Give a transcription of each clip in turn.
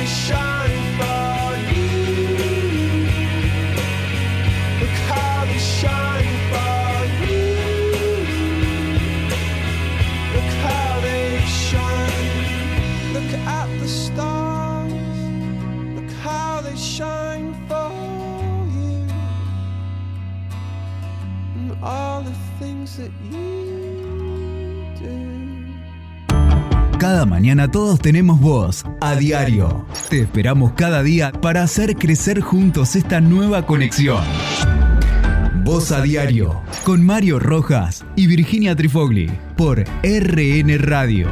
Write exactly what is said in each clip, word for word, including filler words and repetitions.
Cada mañana todos tenemos voz, a diario. Te esperamos cada día para hacer crecer juntos esta nueva conexión. Voz a diario, con Mario Rojas y Virginia Trifogli, por R N Radio.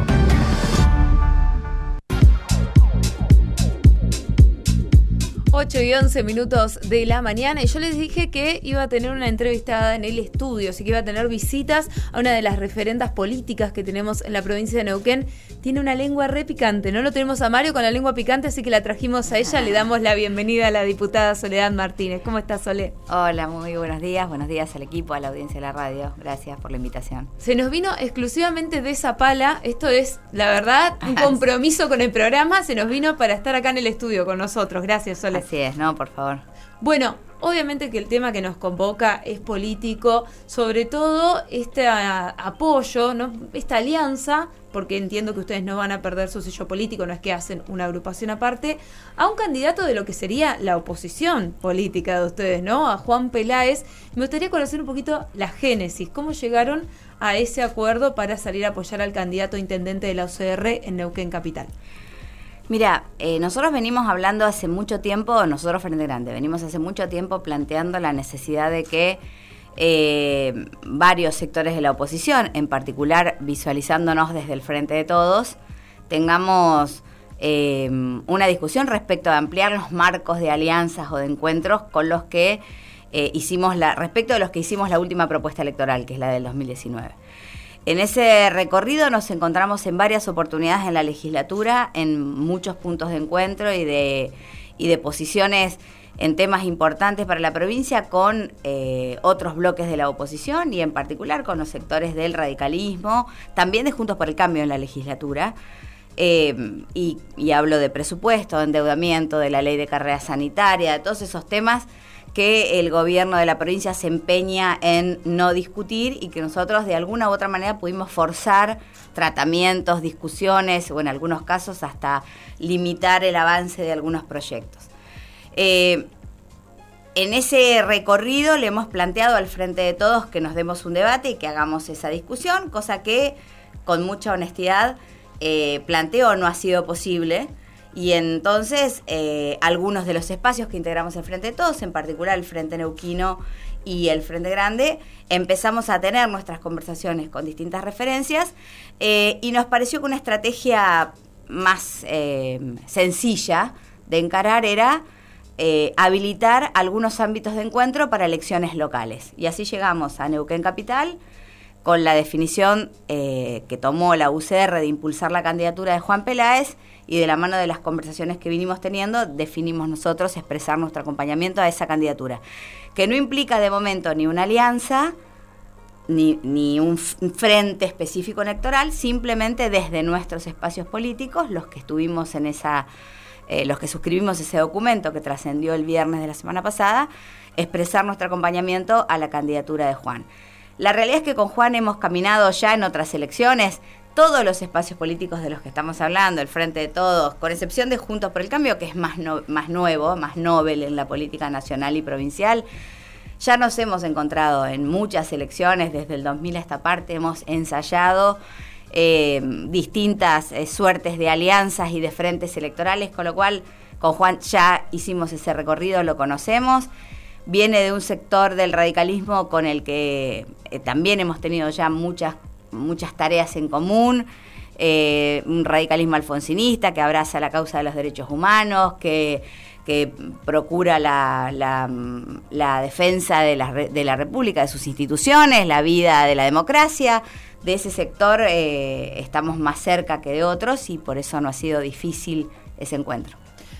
ocho y once minutos de la mañana, y yo les dije que iba a tener una entrevistada en el estudio, así que iba a tener visitas a una de las referentas políticas que tenemos en la provincia de Neuquén. Tiene una lengua re picante, no lo tenemos a Mario con la lengua picante, así que la trajimos a ella. Le damos la bienvenida a la diputada Soledad Martínez. ¿Cómo estás, Sole? Hola, muy buenos días, buenos días al equipo, a la audiencia de la radio. Gracias por la invitación. Se nos vino exclusivamente de Zapala, esto es, la verdad, un compromiso con el programa, se nos vino para estar acá en el estudio con nosotros. Gracias, Sole. Así es, ¿no? Por favor. Bueno, obviamente que el tema que nos convoca es político, sobre todo este a, apoyo, ¿no? Esta alianza, porque entiendo que ustedes no van a perder su sello político, no es que hacen una agrupación aparte, a un candidato de lo que sería la oposición política de ustedes, ¿no? A Juan Peláez. Me gustaría conocer un poquito la génesis, cómo llegaron a ese acuerdo para salir a apoyar al candidato a intendente de la U C R en Neuquén Capital. Mira, eh, nosotros venimos hablando hace mucho tiempo, nosotros Frente Grande, venimos hace mucho tiempo planteando la necesidad de que eh, varios sectores de la oposición, en particular visualizándonos desde el Frente de Todos, tengamos eh, una discusión respecto a ampliar los marcos de alianzas o de encuentros con los que eh, hicimos la, respecto de los que hicimos la última propuesta electoral, que es la del dos mil diecinueve. En ese recorrido nos encontramos en varias oportunidades en la legislatura, en muchos puntos de encuentro y de, y de posiciones en temas importantes para la provincia con eh, otros bloques de la oposición y en particular con los sectores del radicalismo, también de Juntos por el Cambio en la legislatura. Eh, y, y hablo de presupuesto, de endeudamiento, de la ley de carrera sanitaria, de todos esos temas que el gobierno de la provincia se empeña en no discutir y que nosotros de alguna u otra manera pudimos forzar tratamientos, discusiones o en algunos casos hasta limitar el avance de algunos proyectos. Eh, en ese recorrido le hemos planteado al Frente de Todos que nos demos un debate y que hagamos esa discusión, cosa que con mucha honestidad eh, planteo no ha sido posible. Y entonces eh, algunos de los espacios que integramos el Frente de Todos, en particular el Frente Neuquino y el Frente Grande, empezamos a tener nuestras conversaciones con distintas referencias eh, y nos pareció que una estrategia más eh, sencilla de encarar era eh, habilitar algunos ámbitos de encuentro para elecciones locales. Y así llegamos a Neuquén Capital con la definición eh, que tomó la U C R de impulsar la candidatura de Juan Peláez, y de la mano de las conversaciones que vinimos teniendo, definimos nosotros expresar nuestro acompañamiento a esa candidatura, que no implica de momento ni una alianza, ni, ni un frente específico electoral, simplemente desde nuestros espacios políticos, los que estuvimos en esa, eh, los que suscribimos ese documento que trascendió el viernes de la semana pasada, expresar nuestro acompañamiento a la candidatura de Juan. La realidad es que con Juan hemos caminado ya en otras elecciones, todos los espacios políticos de los que estamos hablando, el Frente de Todos, con excepción de Juntos por el Cambio, que es más, no, más nuevo, más novel en la política nacional y provincial, ya nos hemos encontrado en muchas elecciones, desde el dos mil a esta parte, hemos ensayado eh, distintas eh, suertes de alianzas y de frentes electorales, con lo cual con Juan ya hicimos ese recorrido, lo conocemos. Viene de un sector del radicalismo con el que eh, también hemos tenido ya muchas muchas tareas en común, eh, un radicalismo alfonsinista que abraza la causa de los derechos humanos, que, que procura la, la, la defensa de la, de la República, de sus instituciones, la vida de la democracia. De ese sector eh, estamos más cerca que de otros y por eso no ha sido difícil ese encuentro.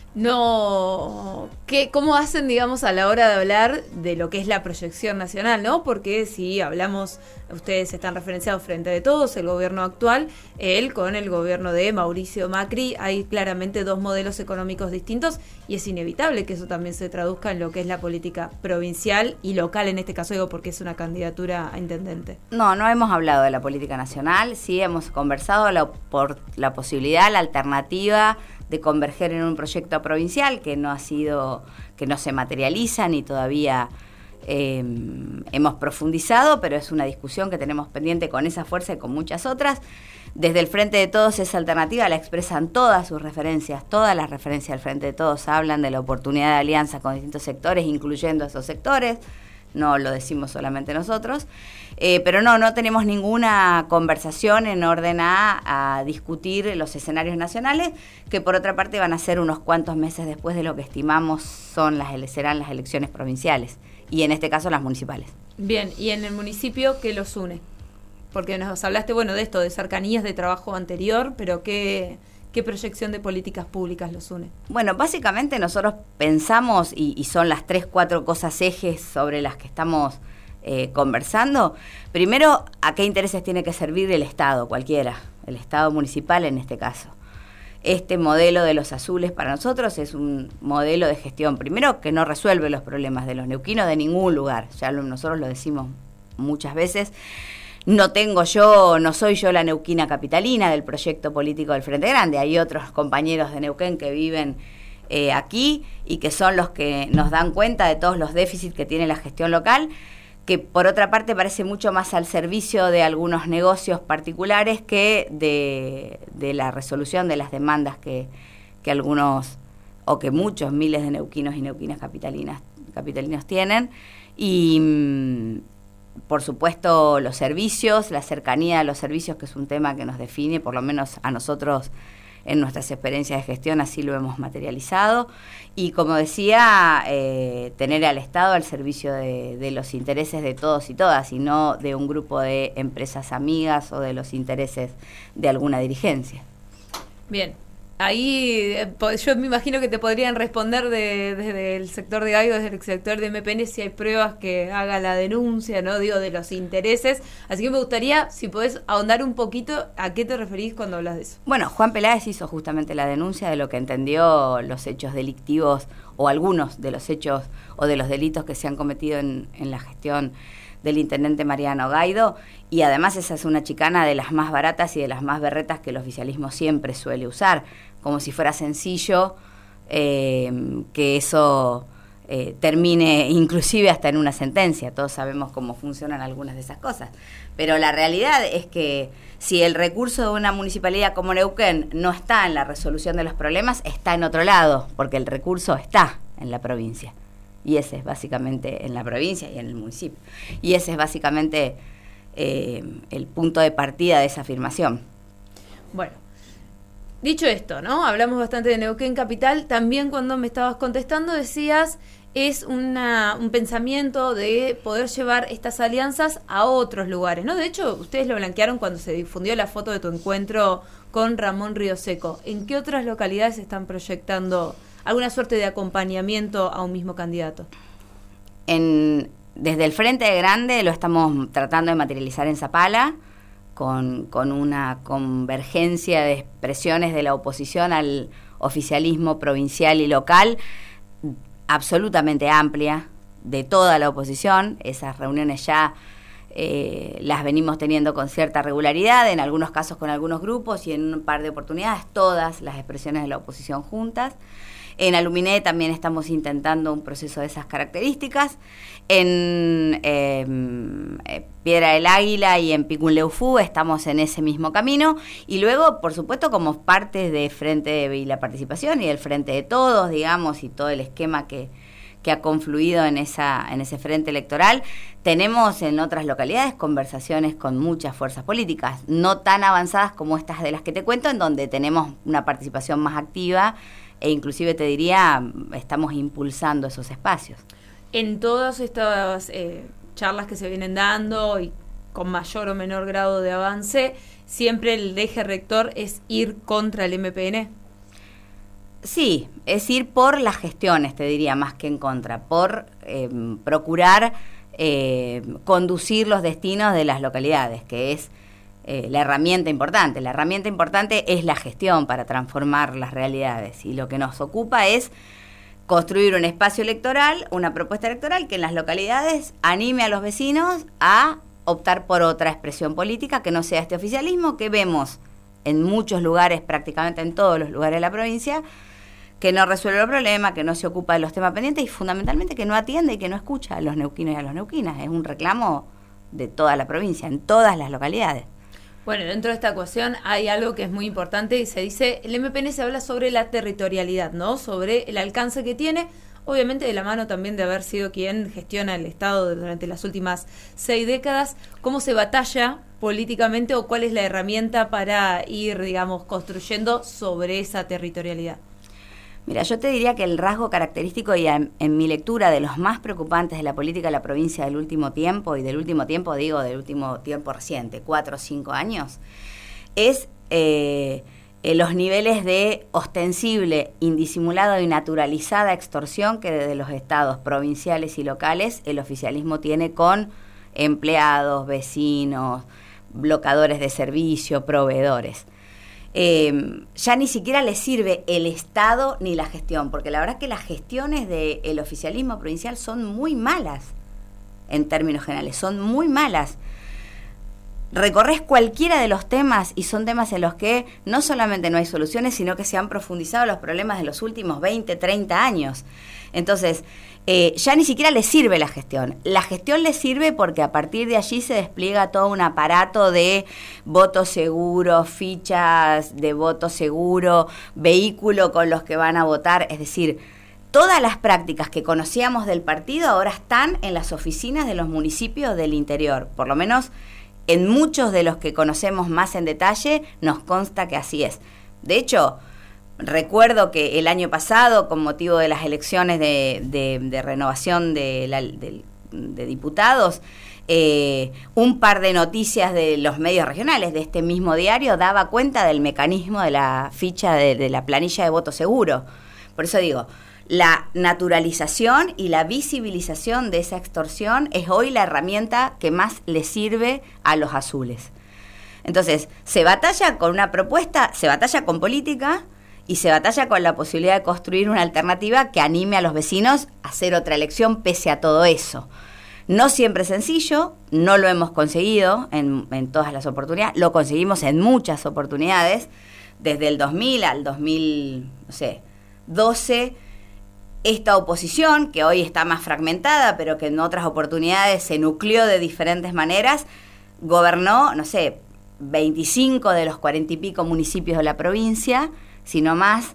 no, ¿qué, ¿cómo hacen, digamos, a la hora de hablar de lo que es la proyección nacional, ¿no? Porque si hablamos, ustedes están referenciados Frente de Todos, el gobierno actual, él con el gobierno de Mauricio Macri, hay claramente dos modelos económicos distintos y es inevitable que eso también se traduzca en lo que es la política provincial y local, en este caso digo porque es una candidatura a intendente. No, no hemos hablado de la política nacional, sí hemos conversado la, por la posibilidad, la alternativa de converger en un proyecto provincial que no ha sido, que no se materializa ni todavía eh, hemos profundizado, pero es una discusión que tenemos pendiente con esa fuerza y con muchas otras. Desde el Frente de Todos esa alternativa la expresan todas sus referencias, todas las referencias del Frente de Todos hablan de la oportunidad de alianza con distintos sectores, incluyendo esos sectores. No lo decimos solamente nosotros, eh, pero no, no tenemos ninguna conversación en orden a, a discutir los escenarios nacionales, que por otra parte van a ser unos cuantos meses después de lo que estimamos son las serán las elecciones provinciales, y en este caso las municipales. Bien, ¿y en el municipio qué los une? Porque nos hablaste, bueno, de esto, de cercanías de trabajo anterior, pero ¿qué, qué proyección de políticas públicas los une? Bueno, básicamente nosotros pensamos, y, y son las tres, cuatro cosas ejes sobre las que estamos eh, conversando. Primero, ¿a qué intereses tiene que servir el Estado, cualquiera? El Estado municipal en este caso. Este modelo de los azules para nosotros es un modelo de gestión, primero, que no resuelve los problemas de los neuquinos de ningún lugar. Ya lo, nosotros lo decimos muchas veces. No tengo yo, no soy yo la neuquina capitalina del proyecto político del Frente Grande. Hay otros compañeros de Neuquén que viven eh, aquí y que son los que nos dan cuenta de todos los déficits que tiene la gestión local, que por otra parte parece mucho más al servicio de algunos negocios particulares que de, de la resolución de las demandas que, que algunos o que muchos miles de neuquinos y neuquinas capitalinas, capitalinos tienen. Y por supuesto, los servicios, la cercanía a los servicios, que es un tema que nos define, por lo menos a nosotros en nuestras experiencias de gestión, así lo hemos materializado. Y como decía, eh, tener al Estado al servicio de, de los intereses de todos y todas, y no de un grupo de empresas amigas o de los intereses de alguna dirigencia. Bien. Ahí yo me imagino que te podrían responder de, desde el sector de Gaido, desde el sector de M P N, si hay pruebas que haga la denuncia, ¿no? Digo, de los intereses. Así que me gustaría, si podés ahondar un poquito, ¿a qué te referís cuando hablas de eso? Bueno, Juan Peláez hizo justamente la denuncia de lo que entendió los hechos delictivos, o algunos de los hechos o de los delitos que se han cometido en, en la gestión del intendente Mariano Gaido, y además esa es una chicana de las más baratas y de las más berretas que el oficialismo siempre suele usar, como si fuera sencillo eh, que eso eh, termine inclusive hasta en una sentencia. Todos sabemos cómo funcionan algunas de esas cosas, pero la realidad es que si el recurso de una municipalidad como Neuquén no está en la resolución de los problemas, está en otro lado, porque el recurso está en la provincia. Y ese es básicamente en la provincia y en el municipio. Y ese es básicamente eh, el punto de partida de esa afirmación. Bueno, dicho esto, ¿no? Hablamos bastante de Neuquén Capital. También cuando me estabas contestando decías, es una, un pensamiento de poder llevar estas alianzas a otros lugares, ¿no? De hecho, ustedes lo blanquearon cuando se difundió la foto de tu encuentro con Ramón Rioseco. ¿En qué otras localidades están proyectando alguna suerte de acompañamiento a un mismo candidato? En, desde el Frente Grande lo estamos tratando de materializar en Zapala, con, con una convergencia de expresiones de la oposición al oficialismo provincial y local absolutamente amplia, de toda la oposición. Esas reuniones ya eh, las venimos teniendo con cierta regularidad, en algunos casos con algunos grupos y en un par de oportunidades todas las expresiones de la oposición juntas. En Aluminé también estamos intentando un proceso de esas características. En eh, eh, Piedra del Águila y en Picunleufú estamos en ese mismo camino. Y luego, por supuesto, como parte de Frente y la Participación y del Frente de Todos, digamos, y todo el esquema que, que ha confluido en, esa, en ese frente electoral, tenemos en otras localidades conversaciones con muchas fuerzas políticas, no tan avanzadas como estas de las que te cuento, en donde tenemos una participación más activa, e inclusive te diría, estamos impulsando esos espacios. En todas estas eh, charlas que se vienen dando y con mayor o menor grado de avance, siempre el eje rector es ir contra el M P N. Sí, es ir por las gestiones, te diría, más que en contra, por eh, procurar eh, conducir los destinos de las localidades, que es eh, la herramienta importante. La herramienta importante es la gestión para transformar las realidades, y lo que nos ocupa es construir un espacio electoral, una propuesta electoral que en las localidades anime a los vecinos a optar por otra expresión política que no sea este oficialismo que vemos en muchos lugares, prácticamente en todos los lugares de la provincia, que no resuelve el problema, que no se ocupa de los temas pendientes y fundamentalmente que no atiende y que no escucha a los neuquinos y a las neuquinas. Es un reclamo de toda la provincia, en todas las localidades. Bueno, dentro de esta ecuación hay algo que es muy importante y se dice, el M P N se habla sobre la territorialidad, ¿no? Sobre el alcance que tiene, obviamente de la mano también de haber sido quien gestiona el Estado durante las últimas seis décadas. ¿Cómo se batalla políticamente o cuál es la herramienta para ir, digamos, construyendo sobre esa territorialidad? Mira, yo te diría que el rasgo característico y en, en mi lectura de los más preocupantes de la política de la provincia del último tiempo, y del último tiempo digo del último tiempo reciente, cuatro o cinco años, es eh, eh, los niveles de ostensible, indisimulada y naturalizada extorsión que desde los estados provinciales y locales el oficialismo tiene con empleados, vecinos, blocadores de servicio, proveedores. Eh, ya ni siquiera le sirve el Estado ni la gestión, porque la verdad es que las gestiones del oficialismo provincial son muy malas, en términos generales, son muy malas. Recorres cualquiera de los temas y son temas en los que no solamente no hay soluciones, sino que se han profundizado los problemas de los últimos veinte, treinta años. Entonces, eh, ya ni siquiera le sirve la gestión. La gestión le sirve porque a partir de allí se despliega todo un aparato de voto seguro, fichas de voto seguro, vehículo con los que van a votar. Es decir, todas las prácticas que conocíamos del partido ahora están en las oficinas de los municipios del interior. Por lo menos en muchos de los que conocemos más en detalle nos consta que así es. De hecho, recuerdo que el año pasado, con motivo de las elecciones de, de, de renovación de, la, de, de diputados, eh, un par de noticias de los medios regionales de este mismo diario daba cuenta del mecanismo de la ficha de, de la planilla de voto seguro. Por eso digo, la naturalización y la visibilización de esa extorsión es hoy la herramienta que más le sirve a los azules. Entonces, se batalla con una propuesta, se batalla con política y se batalla con la posibilidad de construir una alternativa que anime a los vecinos a hacer otra elección pese a todo eso. No siempre es sencillo, no lo hemos conseguido en, en todas las oportunidades, lo conseguimos en muchas oportunidades, desde el dos mil al dos mil doce, esta oposición, que hoy está más fragmentada, pero que en otras oportunidades se nucleó de diferentes maneras, gobernó, no sé, veinticinco de los cuarenta y pico municipios de la provincia, sino más,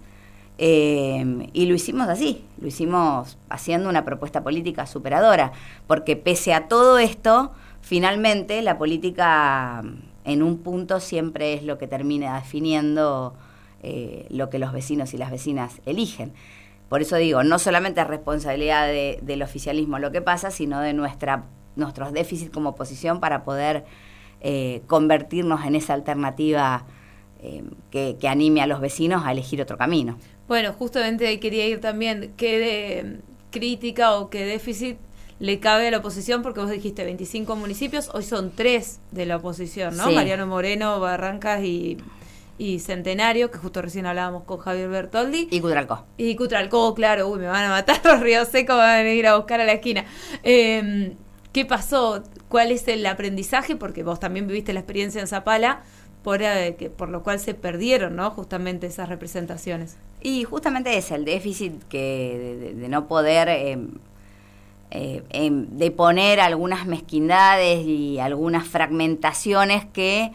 eh, y lo hicimos así, lo hicimos haciendo una propuesta política superadora, porque pese a todo esto, finalmente la política en un punto siempre es lo que termina definiendo eh, lo que los vecinos y las vecinas eligen. Por eso digo, no solamente es responsabilidad de, del oficialismo lo que pasa, sino de nuestra, nuestros déficits como oposición para poder eh, convertirnos en esa alternativa eh, que, que anime a los vecinos a elegir otro camino. Bueno, justamente ahí quería ir también, qué de crítica o qué déficit le cabe a la oposición, porque vos dijiste veinticinco municipios, hoy son tres de la oposición, ¿no? Sí. Mariano Moreno, Barrancas y... y Centenario, que justo recién hablábamos con Javier Bertoldi. Y Cutralcó. Y Cutralcó, claro, uy, me van a matar los Ríos Secos, van a venir a buscar a la esquina. Eh, ¿Qué pasó? ¿Cuál es el aprendizaje? Porque vos también viviste la experiencia en Zapala, por, eh, que, por lo cual se perdieron, ¿no? Justamente esas representaciones. Y justamente es el déficit que de, de, de no poder... Eh, eh, eh, de poner algunas mezquindades y algunas fragmentaciones que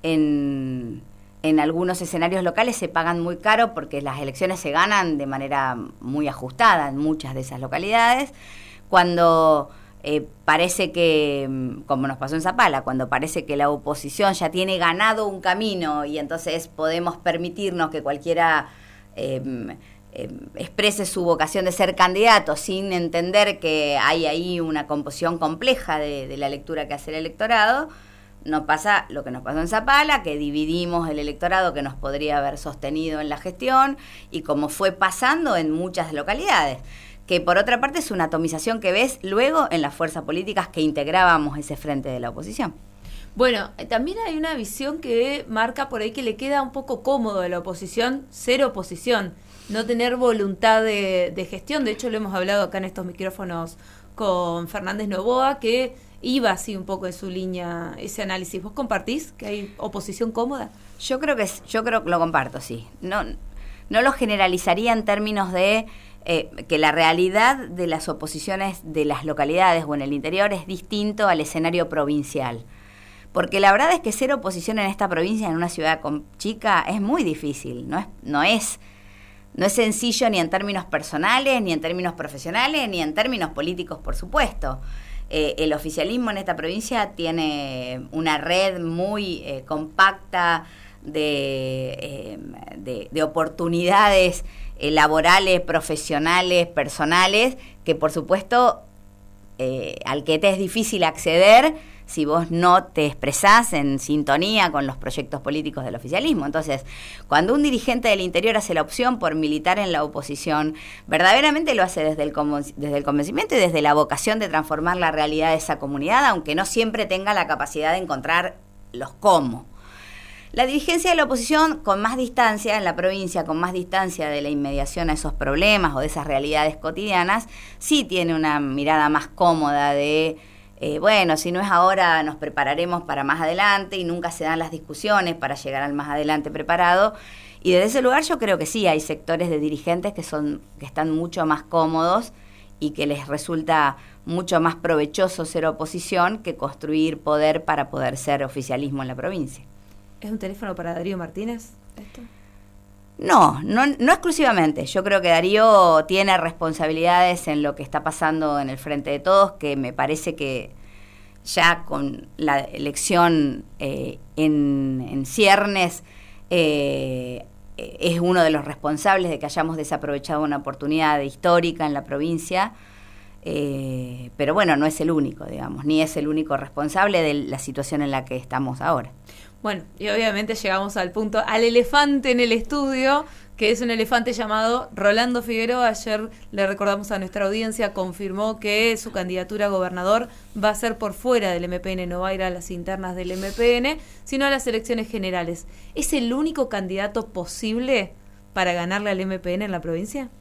en... en algunos escenarios locales se pagan muy caro porque las elecciones se ganan de manera muy ajustada en muchas de esas localidades. Cuando eh, parece que, como nos pasó en Zapala, cuando parece que la oposición ya tiene ganado un camino y entonces podemos permitirnos que cualquiera eh, eh, exprese su vocación de ser candidato sin entender que hay ahí una composición compleja de, de la lectura que hace el electorado, nos pasa lo que nos pasó en Zapala, que dividimos el electorado que nos podría haber sostenido en la gestión, y como fue pasando en muchas localidades, que por otra parte es una atomización que ves luego en las fuerzas políticas que integrábamos ese frente de la oposición. Bueno, también hay una visión que marca por ahí que le queda un poco cómodo a la oposición ser oposición, no tener voluntad de, de gestión. De hecho, lo hemos hablado acá en estos micrófonos con Fernández Noboa, que iba así un poco en su línea ese análisis. ¿Vos compartís que hay oposición cómoda? Yo creo que yo creo que lo comparto, sí. No, no lo generalizaría en términos de eh, que la realidad de las oposiciones de las localidades o en el interior es distinto al escenario provincial. Porque la verdad es que ser oposición en esta provincia, en una ciudad con chica, es muy difícil. No es, no es, no es sencillo ni en términos personales, ni en términos profesionales, ni en términos políticos, por supuesto. Eh, el oficialismo en esta provincia tiene una red muy eh, compacta de, eh, de, de oportunidades eh, laborales, profesionales, personales, que por supuesto eh, al que te es difícil acceder si vos no te expresás en sintonía con los proyectos políticos del oficialismo. Entonces, cuando un dirigente del interior hace la opción por militar en la oposición, verdaderamente lo hace desde el, desde el convencimiento y desde la vocación de transformar la realidad de esa comunidad, aunque no siempre tenga la capacidad de encontrar los cómo. La dirigencia de la oposición, con más distancia en la provincia, con más distancia de la inmediación a esos problemas o de esas realidades cotidianas, sí tiene una mirada más cómoda de Eh, bueno, si no es ahora, nos prepararemos para más adelante, y nunca se dan las discusiones para llegar al más adelante preparado. Y desde ese lugar yo creo que sí, hay sectores de dirigentes que son que están mucho más cómodos y que les resulta mucho más provechoso ser oposición que construir poder para poder ser oficialismo en la provincia. ¿Es un teléfono para Darío Martínez esto? No, no, no exclusivamente. Yo creo que Darío tiene responsabilidades en lo que está pasando en el Frente de Todos, que me parece que ya con la elección eh, en, en ciernes eh, es uno de los responsables de que hayamos desaprovechado una oportunidad histórica en la provincia. Eh, pero bueno, no es el único, digamos, ni es el único responsable de la situación en la que estamos ahora. Bueno, y obviamente llegamos al punto, al elefante en el estudio, que es un elefante llamado Rolando Figueroa. Ayer le recordamos a nuestra audiencia, confirmó que su candidatura a gobernador va a ser por fuera del M P N, no va a ir a las internas del M P N, sino a las elecciones generales. ¿Es el único candidato posible para ganarle al M P N en la provincia?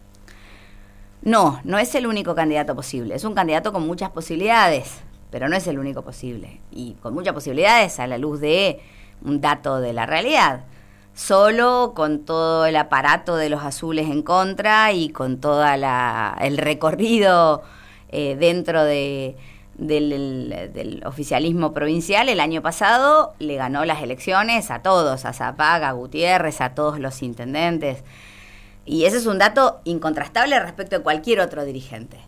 No, no es el único candidato posible. Es un candidato con muchas posibilidades, pero no es el único posible. Y con muchas posibilidades a la luz de un dato de la realidad. Solo con todo el aparato de los azules en contra y con todo el recorrido eh, dentro de, del, del oficialismo provincial, el año pasado le ganó las elecciones a todos, a Zapaga, a Gutiérrez, a todos los intendentes. Y ese es un dato incontrastable respecto de cualquier otro dirigente.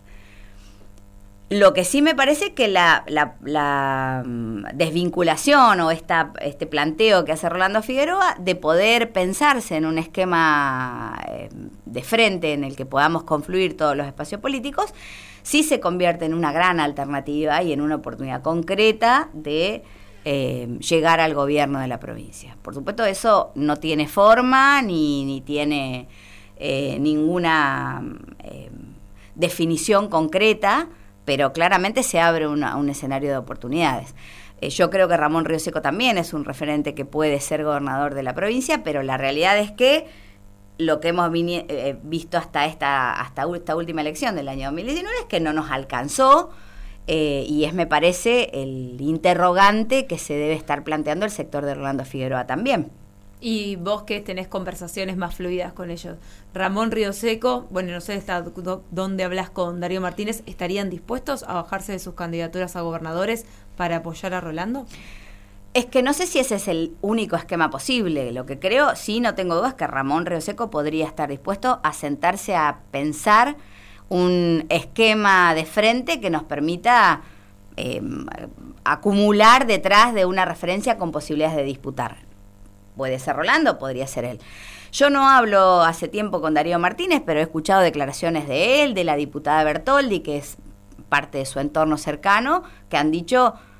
Lo que sí me parece que la, la, la desvinculación o esta, este planteo que hace Rolando Figueroa de poder pensarse en un esquema eh, de frente en el que podamos confluir todos los espacios políticos, sí se convierte en una gran alternativa y en una oportunidad concreta de eh, llegar al gobierno de la provincia. Por supuesto, eso no tiene forma ni, ni tiene eh, ninguna eh, definición concreta, pero claramente se abre una, un escenario de oportunidades. Eh, yo creo que Ramón Río Seco también es un referente que puede ser gobernador de la provincia, pero la realidad es que lo que hemos vini- eh, visto hasta esta, hasta esta última elección del año dos mil diecinueve es que no nos alcanzó, eh, y es, me parece, el interrogante que se debe estar planteando el sector de Rolando Figueroa también. Y vos que tenés conversaciones más fluidas con ellos, Ramón Río Seco, bueno, no sé hasta dónde hablas con Darío Martínez, ¿estarían dispuestos a bajarse de sus candidaturas a gobernadores para apoyar a Rolando? Es que no sé si ese es el único esquema posible. Lo que creo, sí, no tengo dudas, que Ramón Río Seco podría estar dispuesto a sentarse a pensar un esquema de frente que nos permita eh, acumular detrás de una referencia con posibilidades de disputar. Puede ser Rolando, podría ser él. Yo no hablo hace tiempo con Darío Martínez, pero he escuchado declaraciones de él, de la diputada Bertoldi, que es parte de su entorno cercano, que han dicho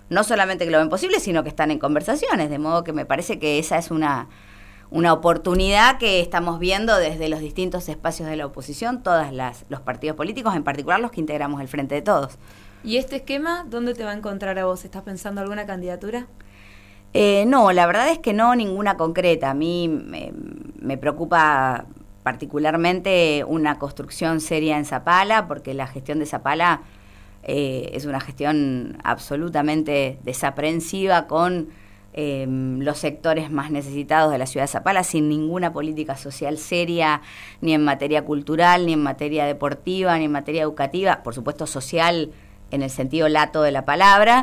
no solamente que lo ven posible, sino que están en conversaciones, de modo que me parece que esa es una, una oportunidad que estamos viendo desde los distintos espacios de la oposición, todos los partidos políticos, en particular los que integramos el Frente de Todos. ¿Y este esquema dónde te va a encontrar a vos? ¿Estás pensando alguna candidatura? Eh, no, la verdad es que no, ninguna concreta. A mí me, me preocupa particularmente una construcción seria en Zapala, porque la gestión de Zapala eh, es una gestión absolutamente desaprensiva con eh, los sectores más necesitados de la ciudad de Zapala, sin ninguna política social seria, ni en materia cultural, ni en materia deportiva, ni en materia educativa, por supuesto social en el sentido lato de la palabra.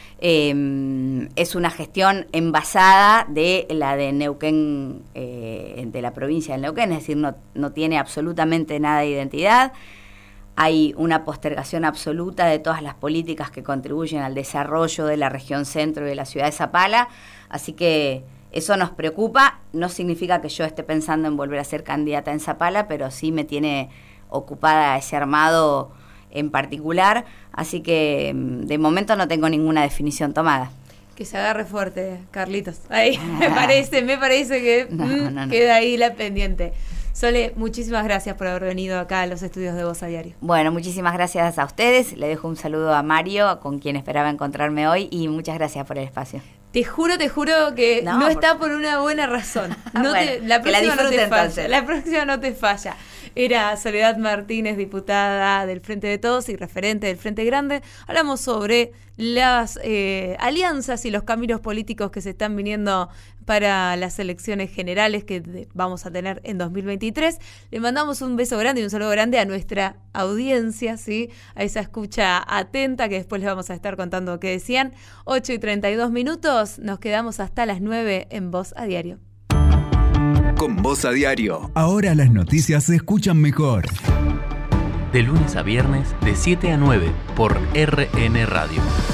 Eh, es una gestión envasada de la de Neuquén, eh, de la provincia de Neuquén, es decir, no, no tiene absolutamente nada de identidad. Hay una postergación absoluta de todas las políticas que contribuyen al desarrollo de la región centro y de la ciudad de Zapala, así que eso nos preocupa. No significa que yo esté pensando en volver a ser candidata en Zapala, pero sí me tiene ocupada ese armado en particular, así que de momento no tengo ninguna definición tomada. Que se agarre fuerte, Carlitos. Ahí me parece, me parece que no, mm, no, no. queda ahí la pendiente. Sole, muchísimas gracias por haber venido acá a los estudios de Voz a Diario. Bueno, muchísimas gracias a ustedes. Le dejo un saludo a Mario, con quien esperaba encontrarme hoy, y muchas gracias por el espacio. Te juro, te juro que no, no por... está por una buena razón. No bueno, te, la próxima la no te falla. Entonces. La próxima no te falla. Era Soledad Martínez, diputada del Frente de Todos y referente del Frente Grande. Hablamos sobre las eh, alianzas y los caminos políticos que se están viniendo para las elecciones generales que vamos a tener en dos mil veintitrés. Le mandamos un beso grande y un saludo grande a nuestra audiencia, ¿sí? A esa escucha atenta que después les vamos a estar contando qué decían. ocho y treinta y dos minutos, nos quedamos hasta las nueve en Voz a Diario. Con Voz a Diario. Ahora las noticias se escuchan mejor. De lunes a viernes, de siete a nueve, por R N Radio.